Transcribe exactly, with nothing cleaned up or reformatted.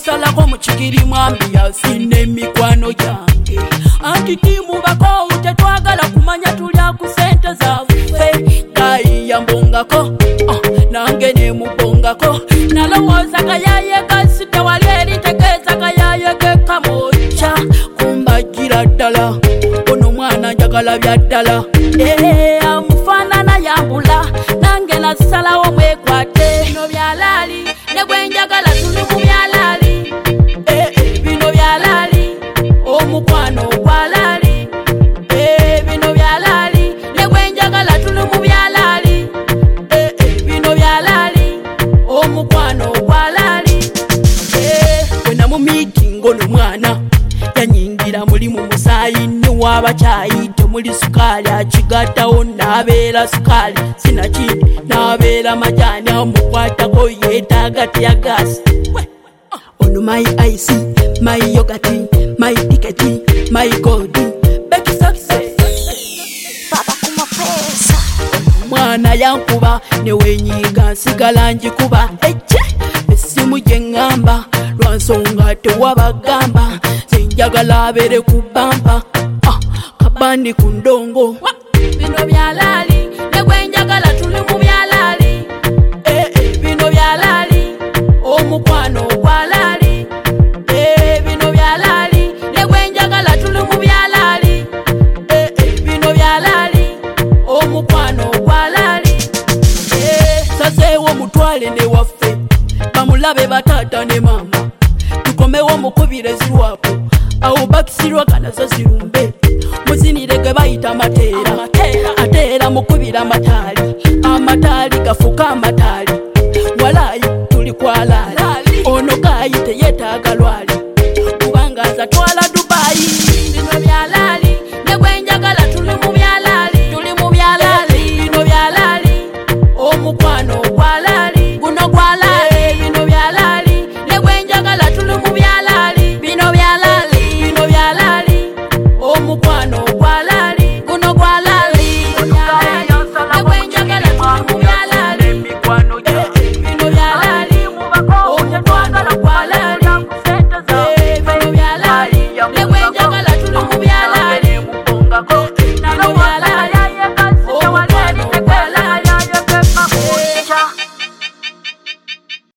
salako mukigiri mwambi yasine mikwano yange anti timubako tetwagala kumanya tulya ku sente zaffe gayi yambongako uh, nange ne mubongako nalowooza kayaye kasita wali eritegeeza kayaye kekamocha kumbagira ddala ono mwana njagala bya ddala ee amufaanana yambula nange nasalawo mwekwate bino byalaali ne gwenjagala tuli mu byalaali ee bino byalaali omukwano gwalaali ee bino byalaali ne gwenjagala tuli mu byalaali ee bino byalaali omukwano gwalaali ee wena mu meeting ono mwana yanyingira mulimu musaayi ne w'abakyayi temuli sukaali akigattawo n'abeera sukaali sinakindi n'abeera majaani amukwatako yeetaaga teyagaasi ono my ice my yogati my tiketi my godi beki success Papa kuma pesa mwana yankuba ne wenyiga nsigala njikuba ejje essimu gye ŋŋamba lwansonga tewabagamba sinjagala abeere ku bampa ah, kabani ku ndongo bino byalaali ne gwenjagala tuli mu byalaali eh, eh, bino byalaali omukwano gwalaali eh, bino byalaali ne gwenjagala tuli mu byalaali eh, eh, bino byalaali omukwano gwalaali eh, sazeewo mutwale ne waffe bamulabe bataata ne mama tukomewo mukubire zirwapo awo bakisirwa kanazo zirumbe muzinire ge bayita mateera ateera mukubira amataali amataali gafuka amataali walayi tuli kwalaali ono gayi teyetaaga lwali kubanga aza twala Dubai